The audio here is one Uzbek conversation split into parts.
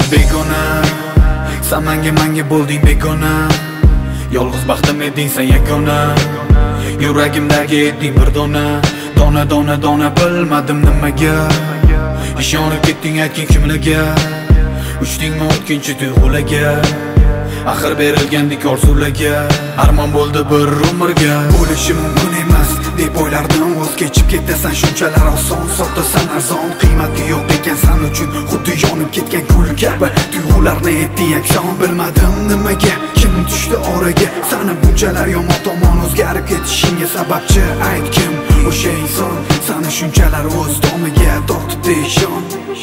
begona. Sen manga bo'lding begona. Yolg'iz baxtim eding sen yagona. Yuragimdagi eding bir dona. Dona bilmadim nimaga. Ishonib ketding aytgin kimlarga. Uchdingmi o'tkinchi tuyg'ularga. Axir berilgandek orzularga. Armon bo'ldi bir umrga. Bo'lishi mumkin emas deb o'ylardim, voz kechib ketasan shunchalar oson. Sotasan arzon, qiymati yo'q ekan sen uchun. Xuddi yonib ketgan gul kabi tuyg'ularni etding yakson. Bilmadim nimaga, kim tushdi oraga. Sani bunchalar yomon tomon o'zgarib ketishingga sababchi aytgin. O'sha inson seni shunchalar o'z domiga tortibdi ishon.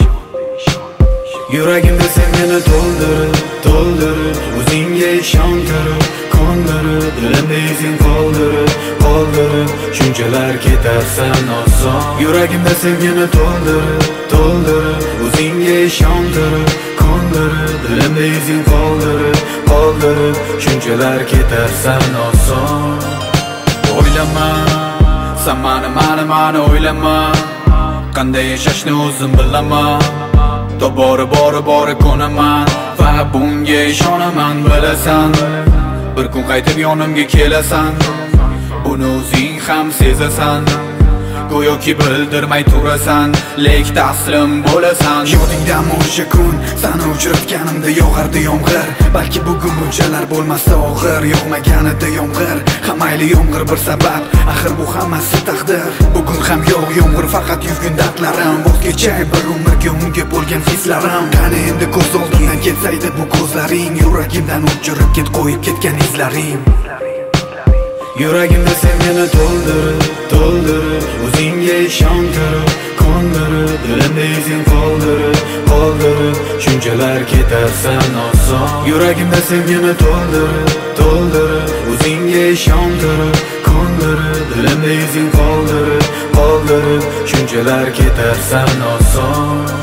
Yuragimda sen meni to'ldirib, o'zingga ishontirib, kondirib, dilimda izing qoldirib, shunchalar ketarsan oson. Yuragimda sen meni to'ldirib, o'zingga ishontirib, kondirib, dilimda izing qoldirib, shunchalar ketarsan oson. O'ylama, sen mani o'ylama, qanday yashashni o'zim bilaman. Bori ko'naman va bunga ishonaman, bilasan. Bir kun qaytib yonimga kelasan, buni o'zing ham sezasan. Go'yoki bildirmay turasan, lek taslim bo'lasan. Yodingdami o'sha kun seni uchratganimda yog'ardi yomg'ir. Balki bugun bunchalar bo'lmasa og'ir, yog'maganida yomg'ir. Mayli yomg'ir bir sabab, axir bu hammasi taqdir. Bugun ham yo'q yomg'ir, faqat yuvgin dardlarim. Voz kechay bir umrga unga bo'lgan hislarim. Qani endi ko'z oldimdan ketsaydi bu ko'zlaring. Yuragimdan o'chirib qo'yib ketgan izlaring. Yuragimda sen meni to'ldirib, o'zingga ishontirib, kondirib, dilimda izing qoldirib, shunchalar ketarsan oson. Yuragimda sen meni to'ldirib, o'zingga ishontirib, kondirib, dilimda izing qoldirib, shunchalar ketarsan oson.